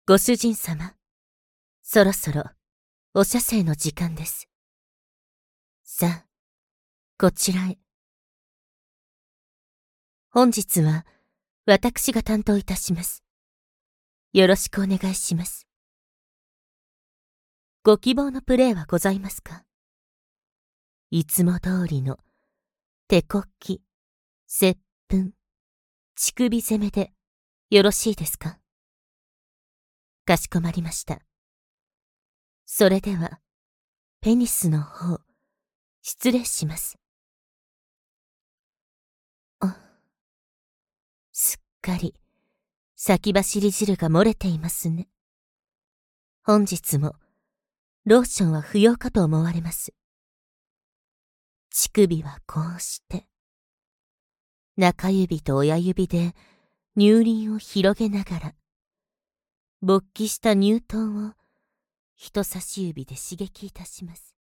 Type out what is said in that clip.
ご主人様、そろそろお射精の時間です。さあ、こちらへ。本日は私が担当いたします。よろしくお願いします。ご希望のプレイはございますか？いつも通りの手こき、接吻、乳首攻めでよろしいですか？かしこまりました。それでは、ペニスの方、失礼します。すっかり、先走り汁が漏れていますね。本日も、ローションは不要かと思われます。乳首はこうして、中指と親指で乳輪を広げながら、勃起した乳頭を人差し指で刺激いたします。